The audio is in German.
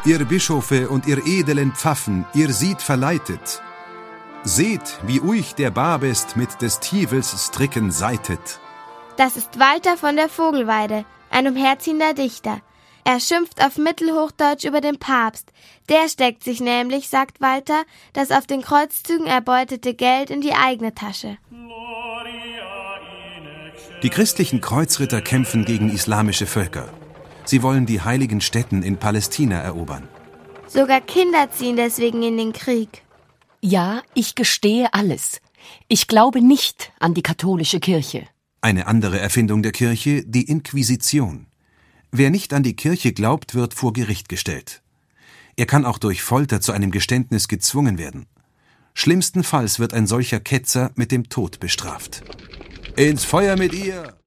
ihr Bischofe und ihr edelen Pfaffen, ihr Sied verleitet. Seht, wie euch der Babest mit des Tivels Stricken seitet. Das ist Walter von der Vogelweide, ein umherziehender Dichter. Er schimpft auf Mittelhochdeutsch über den Papst. Der steckt sich nämlich, sagt Walter, das auf den Kreuzzügen erbeutete Geld in die eigene Tasche. Die christlichen Kreuzritter kämpfen gegen islamische Völker. Sie wollen die heiligen Stätten in Palästina erobern. Sogar Kinder ziehen deswegen in den Krieg. Ja, ich gestehe alles. Ich glaube nicht an die katholische Kirche. Eine andere Erfindung der Kirche, die Inquisition. Wer nicht an die Kirche glaubt, wird vor Gericht gestellt. Er kann auch durch Folter zu einem Geständnis gezwungen werden. Schlimmstenfalls wird ein solcher Ketzer mit dem Tod bestraft. »Ins Feuer mit ihr!«